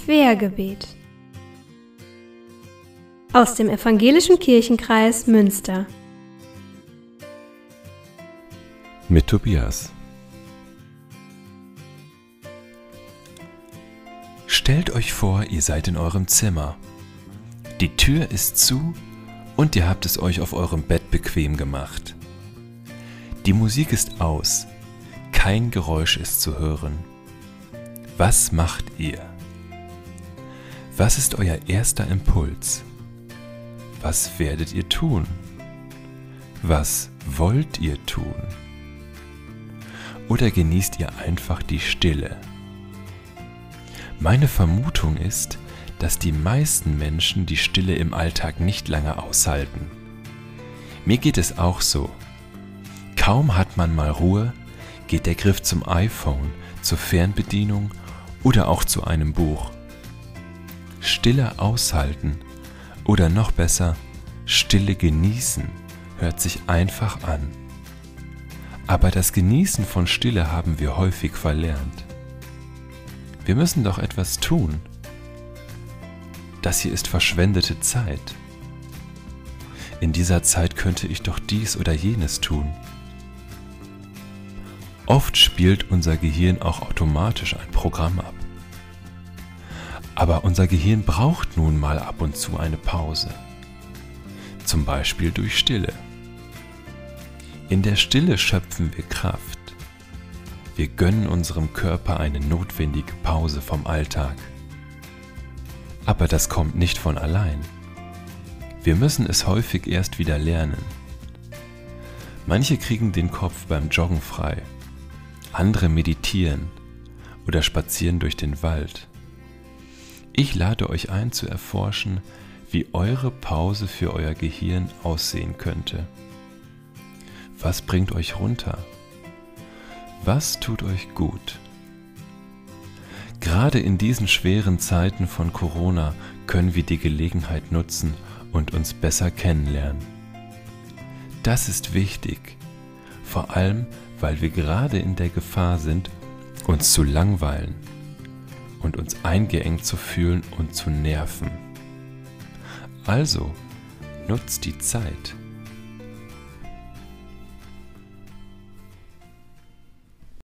Quergebet aus dem Evangelischen Kirchenkreis Münster mit Tobias. Stellt euch vor, ihr seid in eurem Zimmer. Die Tür ist zu und ihr habt es euch auf eurem Bett bequem gemacht. Die Musik ist aus, kein Geräusch ist zu hören. Was macht ihr? Was ist euer erster Impuls? Was werdet ihr tun? Was wollt ihr tun? Oder genießt ihr einfach die Stille? Meine Vermutung ist, dass die meisten Menschen die Stille im Alltag nicht lange aushalten. Mir geht es auch so. Kaum hat man mal Ruhe, geht der Griff zum iPhone, zur Fernbedienung oder auch zu einem Buch. Stille aushalten oder noch besser, Stille genießen hört sich einfach an. Aber das Genießen von Stille haben wir häufig verlernt. Wir müssen doch etwas tun. Das hier ist verschwendete Zeit. In dieser Zeit könnte ich doch dies oder jenes tun. Oft spielt unser Gehirn auch automatisch ein Programm ab. Aber unser Gehirn braucht nun mal ab und zu eine Pause. Zum Beispiel durch Stille. In der Stille schöpfen wir Kraft. Wir gönnen unserem Körper eine notwendige Pause vom Alltag. Aber das kommt nicht von allein. Wir müssen es häufig erst wieder lernen. Manche kriegen den Kopf beim Joggen frei, andere meditieren oder spazieren durch den Wald. Ich lade euch ein zu erforschen, wie eure Pause für euer Gehirn aussehen könnte. Was bringt euch runter? Was tut euch gut? Gerade in diesen schweren Zeiten von Corona können wir die Gelegenheit nutzen und uns besser kennenlernen. Das ist wichtig, vor allem, weil wir gerade in der Gefahr sind, uns zu langweilen und uns eingeengt zu fühlen und zu nerven. Also, nutzt die Zeit.